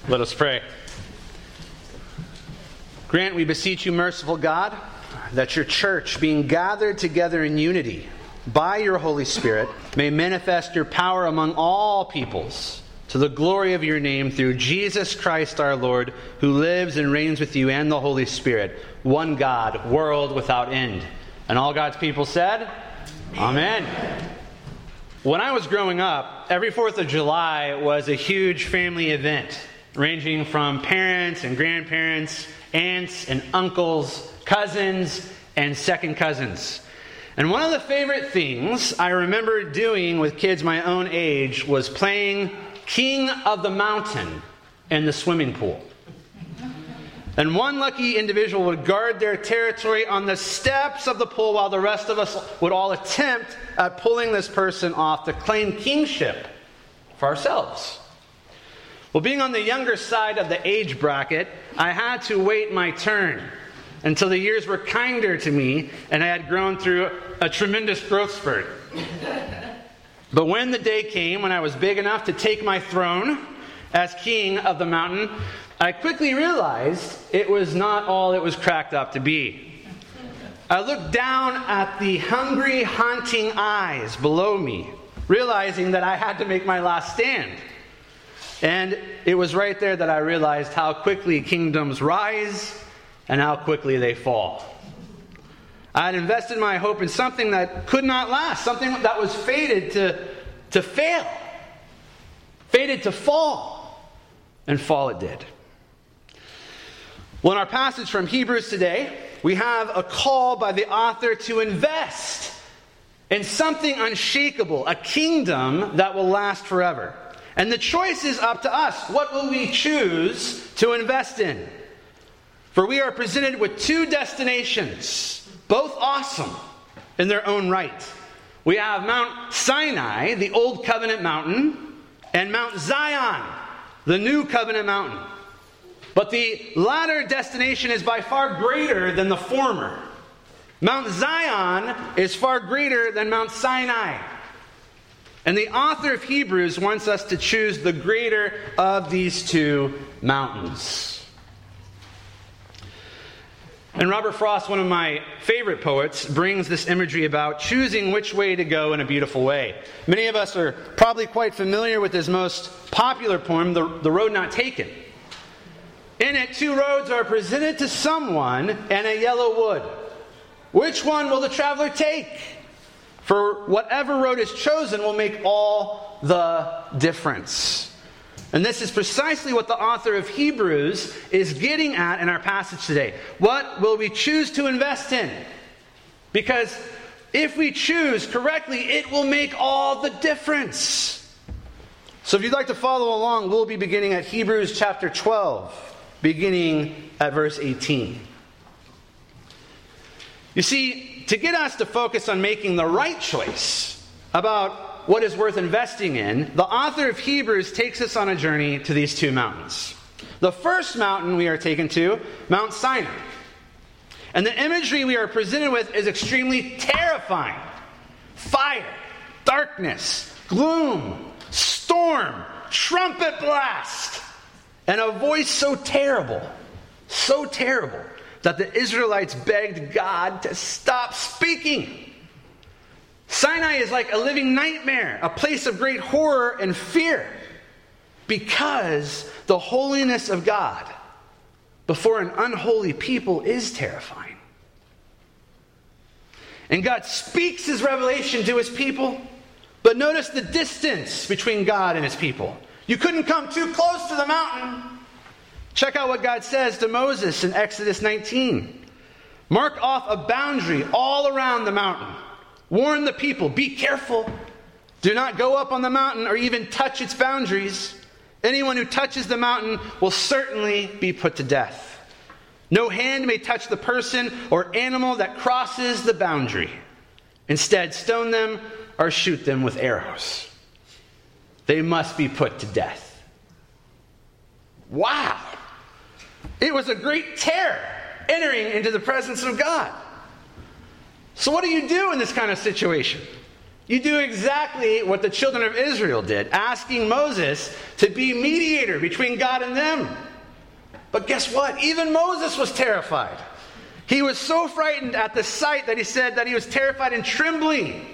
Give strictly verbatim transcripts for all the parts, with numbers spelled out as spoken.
Let us pray. Grant, we beseech you, merciful God, that your church, being gathered together in unity by your Holy Spirit, may manifest your power among all peoples to the glory of your name through Jesus Christ our Lord, who lives and reigns with you and the Holy Spirit, one God, world without end. And all God's people said, Amen. Amen. When I was growing up, every fourth of July was a huge family event, ranging from parents and grandparents, aunts and uncles, cousins and second cousins. And one of the favorite things I remember doing with kids my own age was playing King of the Mountain in the swimming pool. And one lucky individual would guard their territory on the steps of the pool while the rest of us would all attempt at pulling this person off to claim kingship for ourselves. Well, being on the younger side of the age bracket, I had to wait my turn until the years were kinder to me and I had grown through a tremendous growth spurt. But when the day came when I was big enough to take my throne as king of the mountain, I quickly realized it was not all it was cracked up to be. I looked down at the hungry, haunting eyes below me, realizing that I had to make my last stand. And it was right there that I realized how quickly kingdoms rise and how quickly they fall. I had invested my hope in something that could not last, something that was fated to, to fail, fated to fall, and fall it did. Well, in our passage from Hebrews today, we have a call by the author to invest in something unshakable, a kingdom that will last forever. And the choice is up to us. What will we choose to invest in? For we are presented with two destinations, both awesome in their own right. We have Mount Sinai, the Old Covenant mountain, and Mount Zion, the New Covenant mountain. But the latter destination is by far greater than the former. Mount Zion is far greater than Mount Sinai. And the author of Hebrews wants us to choose the greater of these two mountains. And Robert Frost, one of my favorite poets, brings this imagery about choosing which way to go in a beautiful way. Many of us are probably quite familiar with his most popular poem, The, the Road Not Taken. In it, two roads are presented to someone and a yellow wood. Which one will the traveler take? For whatever road is chosen will make all the difference. And this is precisely what the author of Hebrews is getting at in our passage today. What will we choose to invest in? Because if we choose correctly, it will make all the difference. So if you'd like to follow along, we'll be beginning at Hebrews chapter twelve, beginning at verse eighteen. You see, to get us to focus on making the right choice about what is worth investing in, the author of Hebrews takes us on a journey to these two mountains. The first mountain we are taken to, Mount Sinai. And the imagery we are presented with is extremely terrifying. Fire, darkness, gloom, storm, trumpet blast, and a voice so terrible, so terrible, that the Israelites begged God to stop speaking. Sinai is like a living nightmare, a place of great horror and fear, because the holiness of God before an unholy people is terrifying. And God speaks his revelation to his people, but notice the distance between God and his people. You couldn't come too close to the mountain. Check out what God says to Moses in Exodus nineteen. Mark off a boundary all around the mountain. Warn the people, be careful. Do not go up on the mountain or even touch its boundaries. Anyone who touches the mountain will certainly be put to death. No hand may touch the person or animal that crosses the boundary. Instead, stone them or shoot them with arrows. They must be put to death. Wow! It was a great terror entering into the presence of God. So what do you do in this kind of situation? You do exactly what the children of Israel did, asking Moses to be mediator between God and them. But guess what? Even Moses was terrified. He was so frightened at the sight that he said that he was terrified and trembling.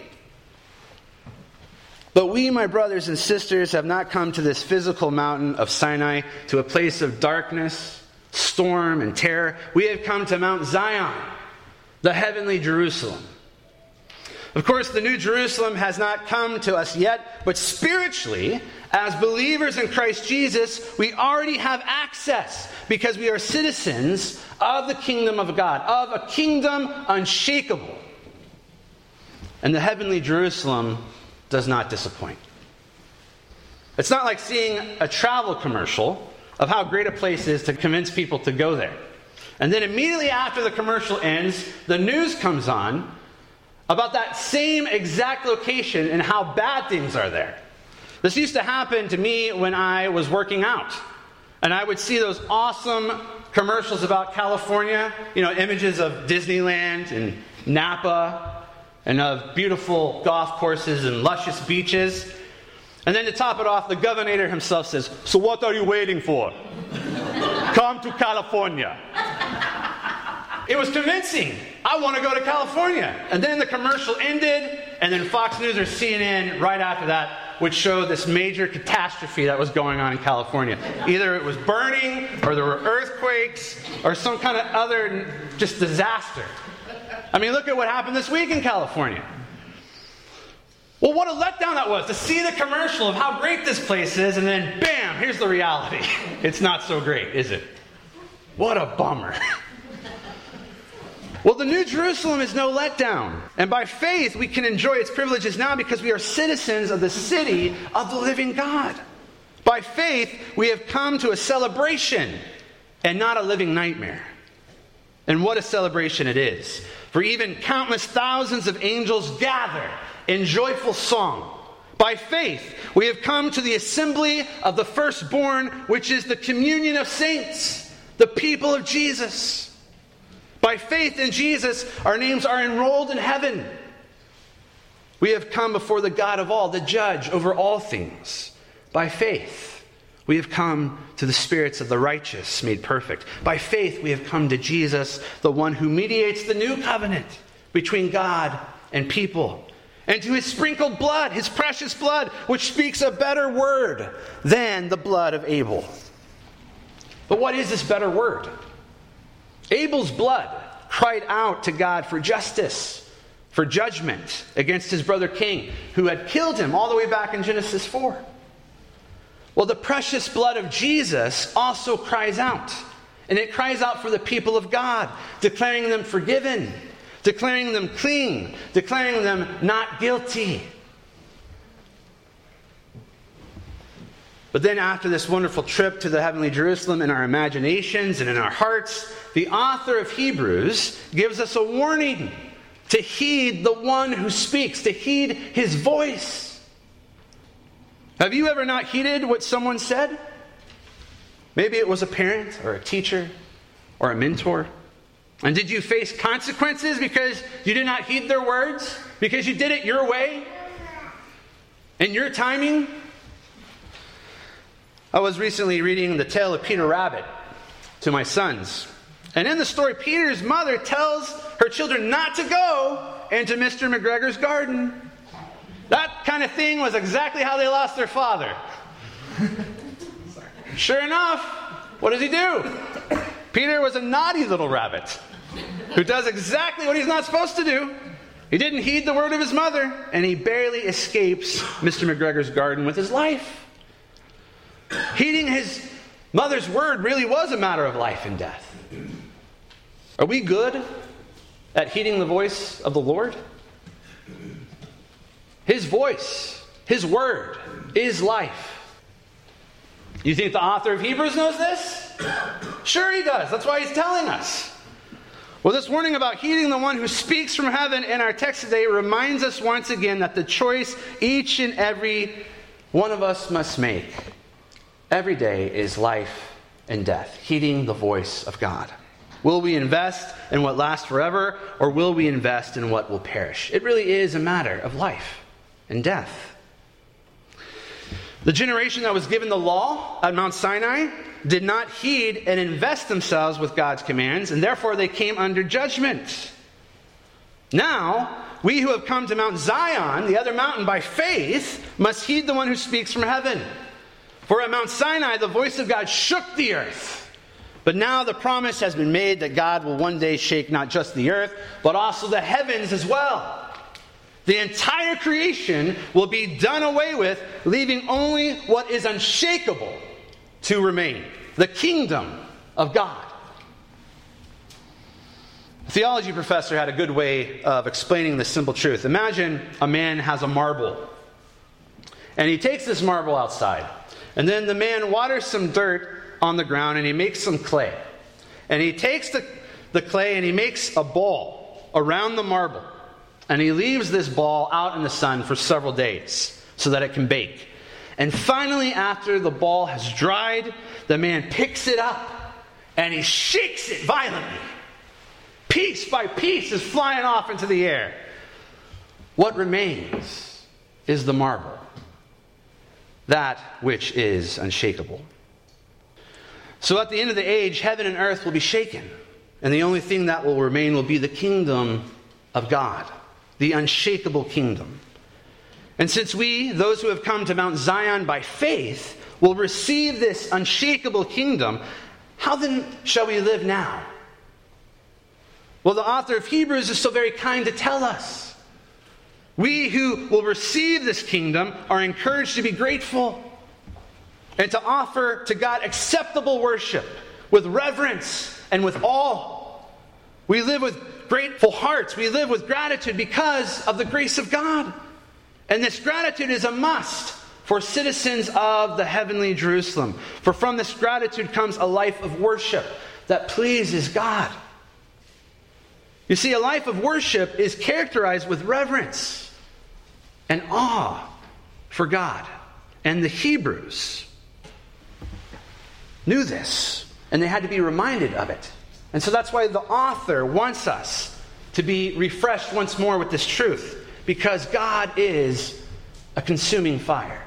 But we, my brothers and sisters, have not come to this physical mountain of Sinai, to a place of darkness, storm, and terror. We have come to Mount Zion, the heavenly Jerusalem. Of course, the New Jerusalem has not come to us yet, but spiritually, as believers in Christ Jesus, we already have access because we are citizens of the kingdom of God, of a kingdom unshakable. And the heavenly Jerusalem does not disappoint. It's not like seeing a travel commercial of how great a place is to convince people to go there. And then immediately after the commercial ends, the news comes on about that same exact location and how bad things are there. This used to happen to me when I was working out. And I would see those awesome commercials about California, you know, images of Disneyland and Napa and of beautiful golf courses and luscious beaches. And then to top it off, the governor himself says, "So what are you waiting for? Come to California." It was convincing. I want to go to California. And then the commercial ended, and then Fox News or C N N right after that would show this major catastrophe that was going on in California. Either it was burning, or there were earthquakes, or some kind of other just disaster. I mean, look at what happened this week in California. Well, what a letdown that was, to see the commercial of how great this place is, and then bam, here's the reality. It's not so great, is it? What a bummer. Well, the New Jerusalem is no letdown. And by faith, we can enjoy its privileges now because we are citizens of the city of the living God. By faith, we have come to a celebration and not a living nightmare. And what a celebration it is. For even countless thousands of angels gather in joyful song. By faith, we have come to the assembly of the firstborn, which is the communion of saints, the people of Jesus. By faith in Jesus, our names are enrolled in heaven. We have come before the God of all, the judge over all things. By faith, we have come to the spirits of the righteous made perfect. By faith, we have come to Jesus, the one who mediates the new covenant between God and people. And to his sprinkled blood, his precious blood, which speaks a better word than the blood of Abel. But what is this better word? Abel's blood cried out to God for justice, for judgment against his brother Cain, who had killed him all the way back in Genesis four. Well, the precious blood of Jesus also cries out. And it cries out for the people of God, declaring them forgiven, declaring them clean, declaring them not guilty. But then after this wonderful trip to the heavenly Jerusalem in our imaginations and in our hearts, the author of Hebrews gives us a warning to heed the one who speaks, to heed his voice. Have you ever not heeded what someone said? Maybe it was a parent or a teacher or a mentor. And did you face consequences because you did not heed their words? Because you did it your way? In your timing? I was recently reading The Tale of Peter Rabbit to my sons. And in the story, Peter's mother tells her children not to go into Mister McGregor's garden. That kind of thing was exactly how they lost their father. Sure enough, what does he do? Peter was a naughty little rabbit who does exactly what he's not supposed to do. He didn't heed the word of his mother, and he barely escapes Mister McGregor's garden with his life. Heeding his mother's word really was a matter of life and death. Are we good at heeding the voice of the Lord? His voice, his word, is life. You think the author of Hebrews knows this? Sure he does. That's why he's telling us. Well, this warning about heeding the one who speaks from heaven in our text today reminds us once again that the choice each and every one of us must make every day is life and death, heeding the voice of God. Will we invest in what lasts forever, or will we invest in what will perish? It really is a matter of life and death. The generation that was given the law at Mount Sinai did not heed and invest themselves with God's commands, and therefore they came under judgment. Now, we who have come to Mount Zion, the other mountain, by faith, must heed the one who speaks from heaven. For at Mount Sinai, the voice of God shook the earth. But now the promise has been made that God will one day shake not just the earth, but also the heavens as well. The entire creation will be done away with, leaving only what is unshakable to remain: the kingdom of God. A theology professor had a good way of explaining this simple truth. Imagine a man has a marble, and he takes this marble outside, and then the man waters some dirt on the ground, and he makes some clay. And he takes the, the clay and he makes a ball around the marble. And he leaves this ball out in the sun for several days so that it can bake. And finally, after the ball has dried, the man picks it up and he shakes it violently. Piece by piece is flying off into the air. What remains is the marble, that which is unshakable. So at the end of the age, heaven and earth will be shaken. And the only thing that will remain will be the kingdom of God. The unshakable kingdom. And since we, those who have come to Mount Zion by faith, will receive this unshakable kingdom, how then shall we live now? Well, the author of Hebrews is so very kind to tell us. We who will receive this kingdom are encouraged to be grateful and to offer to God acceptable worship with reverence and with awe. We live with grateful hearts. We live with gratitude because of the grace of God. And this gratitude is a must for citizens of the heavenly Jerusalem. For from this gratitude comes a life of worship that pleases God. You see, a life of worship is characterized with reverence and awe for God. And the Hebrews knew this, and they had to be reminded of it. And so that's why the author wants us to be refreshed once more with this truth, because God is a consuming fire.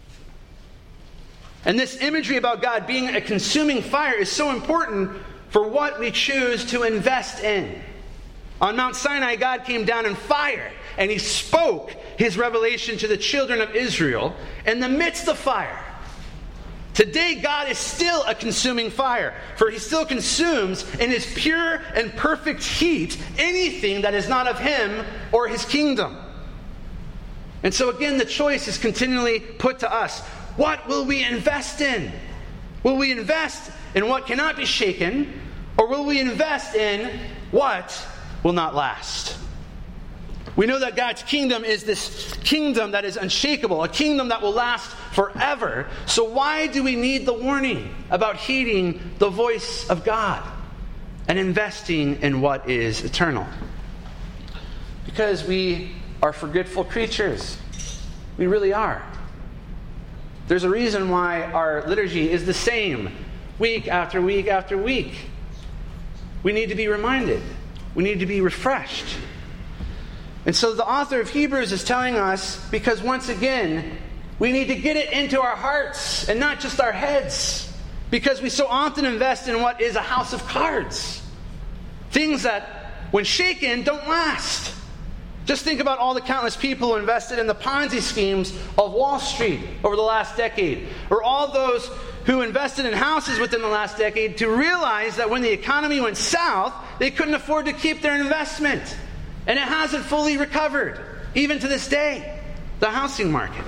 And this imagery about God being a consuming fire is so important for what we choose to invest in. On Mount Sinai, God came down in fire, and he spoke his revelation to the children of Israel in the midst of fire. Today, God is still a consuming fire, for he still consumes in his pure and perfect heat anything that is not of him or his kingdom. And so again, the choice is continually put to us. What will we invest in? Will we invest in what cannot be shaken, or will we invest in what will not last? We know that God's kingdom is this kingdom that is unshakable, a kingdom that will last forever. So why do we need the warning about heeding the voice of God and investing in what is eternal? Because we are forgetful creatures. We really are. There's a reason why our liturgy is the same week after week after week. We need to be reminded. We need to be refreshed. And so the author of Hebrews is telling us, because once again, we need to get it into our hearts and not just our heads. Because we so often invest in what is a house of cards. Things that, when shaken, don't last. Just think about all the countless people who invested in the Ponzi schemes of Wall Street over the last decade. Or all those who invested in houses within the last decade to realize that when the economy went south, they couldn't afford to keep their investment. And it hasn't fully recovered, even to this day, the housing market.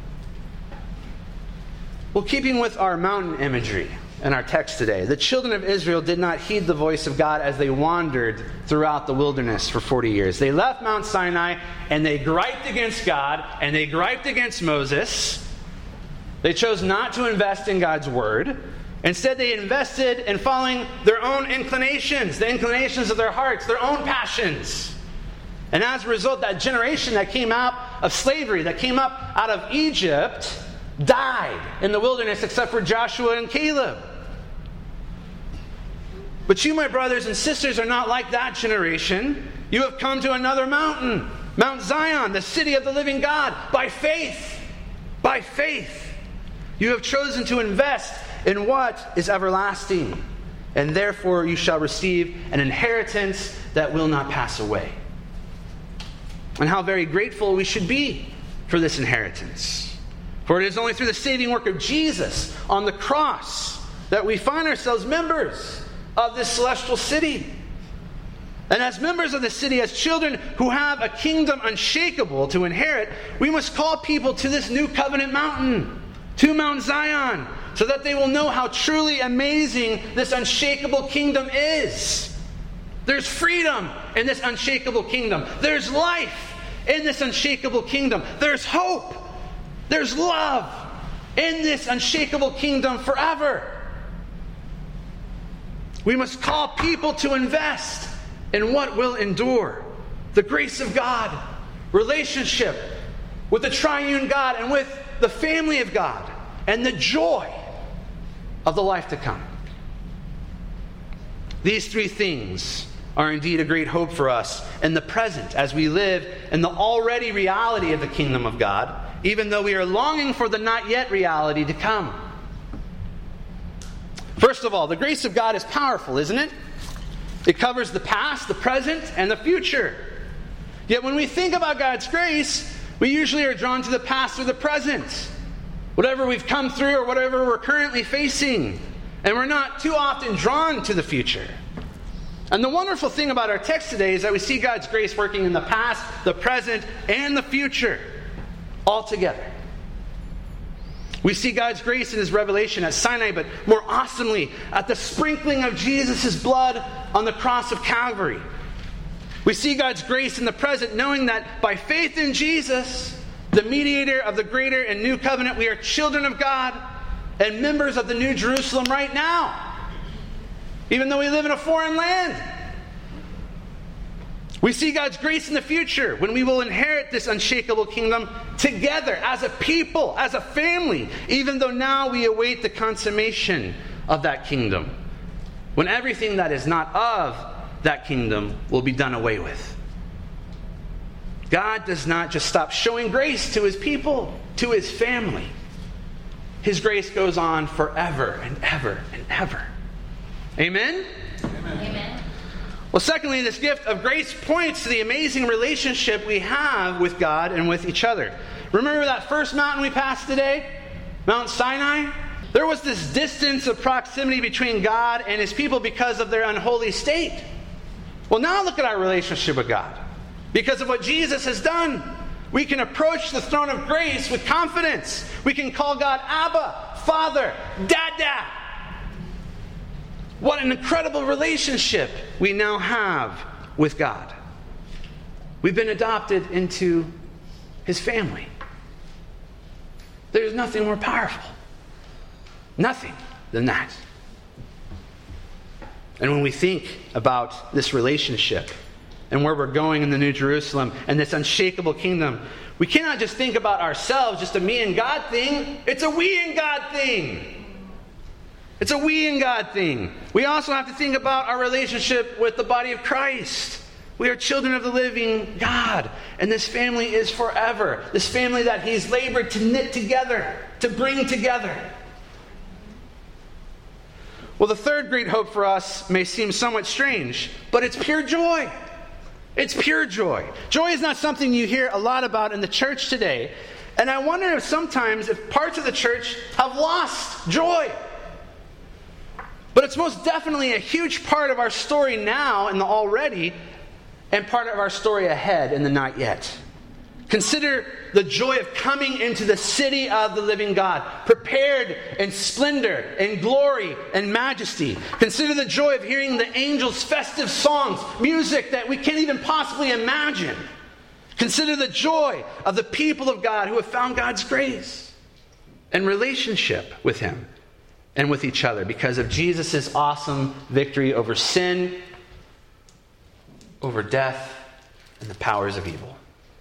Well, keeping with our mountain imagery in our text today, the children of Israel did not heed the voice of God as they wandered throughout the wilderness for forty years. They left Mount Sinai, and they griped against God, and they griped against Moses. They chose not to invest in God's word. Instead, they invested in following their own inclinations, the inclinations of their hearts, their own passions. And as a result, that generation that came out of slavery, that came up out of Egypt, died in the wilderness except for Joshua and Caleb. But you, my brothers and sisters, are not like that generation. You have come to another mountain. Mount Zion, the city of the living God, by faith. By faith. You have chosen to invest in what is everlasting, and therefore you shall receive an inheritance that will not pass away. And how very grateful we should be for this inheritance. For it is only through the saving work of Jesus on the cross that we find ourselves members of this celestial city. And as members of the city, as children who have a kingdom unshakable to inherit, we must call people to this new covenant mountain, to Mount Zion, so that they will know how truly amazing this unshakable kingdom is. There's freedom in this unshakable kingdom. There's life in this unshakable kingdom. There's hope. There's love in this unshakable kingdom forever. We must call people to invest in what will endure. The grace of God, relationship with the triune God and with the family of God, and the joy of the life to come. These three things are indeed a great hope for us in the present as we live in the already reality of the kingdom of God, even though we are longing for the not yet reality to come. First of all, the grace of God is powerful, isn't it? It covers the past, the present, and the future. Yet when we think about God's grace, we usually are drawn to the past or the present. Whatever we've come through or whatever we're currently facing. And we're not too often drawn to the future. And the wonderful thing about our text today is that we see God's grace working in the past, the present, and the future all together. We see God's grace in His revelation at Sinai, but more awesomely at the sprinkling of Jesus' blood on the cross of Calvary. We see God's grace in the present, knowing that by faith in Jesus, the mediator of the greater and new covenant, we are children of God and members of the New Jerusalem right now, even though we live in a foreign land. We see God's grace in the future when we will inherit this unshakable kingdom together as a people, as a family, even though now we await the consummation of that kingdom, when everything that is not of that kingdom will be done away with. God does not just stop showing grace to His people, to His family. His grace goes on forever and ever and ever. Amen? Amen. Amen. Well, secondly, this gift of grace points to the amazing relationship we have with God and with each other. Remember that first mountain we passed today? Mount Sinai? There was this distance of proximity between God and His people because of their unholy state. Well, now look at our relationship with God. Because of what Jesus has done, we can approach the throne of grace with confidence. We can call God Abba, Father, Dada. What an incredible relationship we now have with God. We've been adopted into His family. There's nothing more powerful. Nothing than that. And when we think about this relationship and where we're going in the New Jerusalem and this unshakable kingdom, we cannot just think about ourselves, just a me and God thing. It's a we and God thing. It's a we and God thing. We also have to think about our relationship with the body of Christ. We are children of the living God. And this family is forever. This family that He's labored to knit together, to bring together. Well, the third great hope for us may seem somewhat strange, but it's pure joy. It's pure joy. Joy is not something you hear a lot about in the church today. And I wonder if sometimes if parts of the church have lost joy. But it's most definitely a huge part of our story now in the already, and part of our story ahead in the not yet. Consider the joy of coming into the city of the living God, prepared in splendor and glory and majesty. Consider the joy of hearing the angels' festive songs, music that we can't even possibly imagine. Consider the joy of the people of God who have found God's grace and relationship with Him and with each other because of Jesus' awesome victory over sin, over death, and the powers of evil.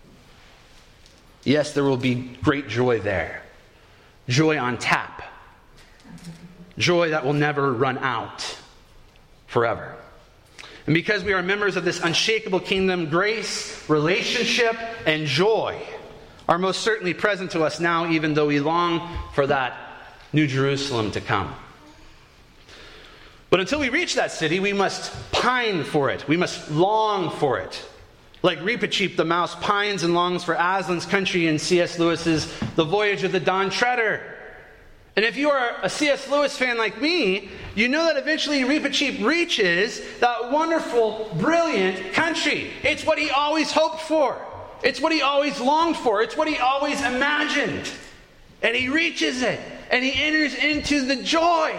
Yes, there will be great joy there. Joy on tap. Joy that will never run out forever. And because we are members of this unshakable kingdom, grace, relationship, and joy are most certainly present to us now, even though we long for that New Jerusalem to come. But until we reach that city, we must pine for it. We must long for it. Like Reepicheep the mouse pines and longs for Aslan's country in C S Lewis's The Voyage of the Dawn Treader. And if you are a C S Lewis fan like me, you know that eventually Reepicheep reaches that wonderful, brilliant country. It's what he always hoped for. It's what he always longed for. It's what he always imagined. And he reaches it. And he enters into the joy.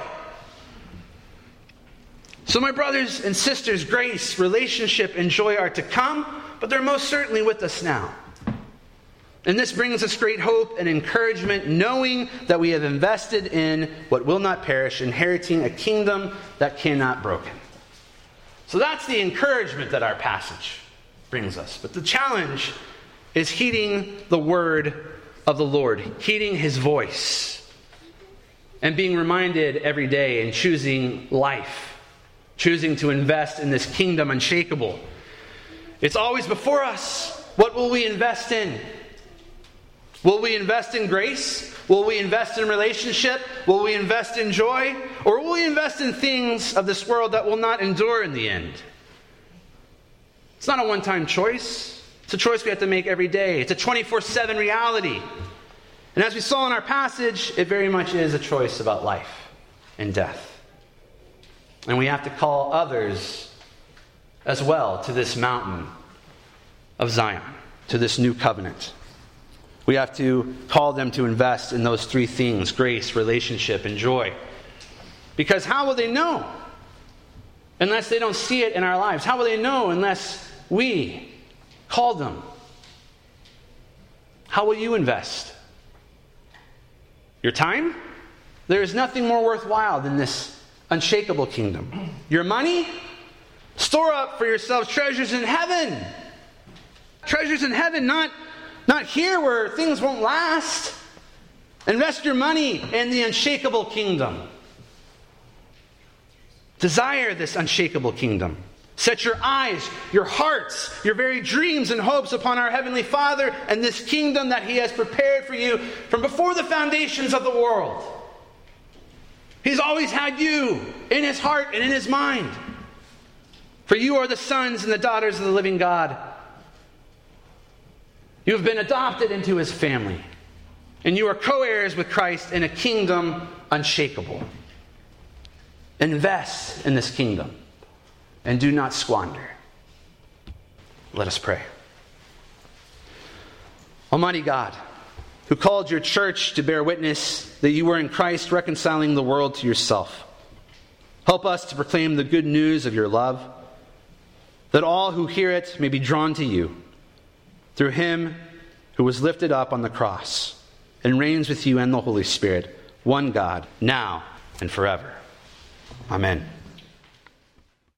So my brothers and sisters, grace, relationship, and joy are to come, but they're most certainly with us now. And this brings us great hope and encouragement, knowing that we have invested in what will not perish, inheriting a kingdom that cannot be broken. So that's the encouragement that our passage brings us. But the challenge is heeding the word of the Lord, heeding his voice, and being reminded every day and choosing life, choosing to invest in this kingdom unshakable. It's always before us. What will we invest in? Will we invest in grace? Will we invest in relationship? Will we invest in joy? Or will we invest in things of this world that will not endure in the end? It's not a one-time choice. It's a choice we have to make every day. It's a twenty-four seven reality. And as we saw in our passage, it very much is a choice about life and death. And we have to call others as well to this mountain of Zion, to this new covenant. We have to call them to invest in those three things: grace, relationship, and joy. Because how will they know unless they don't see it in our lives? How will they know unless we call them? How will you invest? Your time? There is nothing more worthwhile than this unshakable kingdom. Your money? Store up for yourselves treasures in heaven. Treasures in heaven, not Not here where things won't last. Invest your money in the unshakable kingdom. Desire this unshakable kingdom. Set your eyes, your hearts, your very dreams and hopes upon our Heavenly Father and this kingdom that He has prepared for you from before the foundations of the world. He's always had you in His heart and in His mind. For you are the sons and the daughters of the living God. You have been adopted into His family. And you are co-heirs with Christ in a kingdom unshakable. Invest in this kingdom. And do not squander. Let us pray. Almighty God, who called your church to bear witness that you were in Christ reconciling the world to yourself, help us to proclaim the good news of your love, that all who hear it may be drawn to you, through Him who was lifted up on the cross and reigns with you and the Holy Spirit, one God, now and forever. Amen.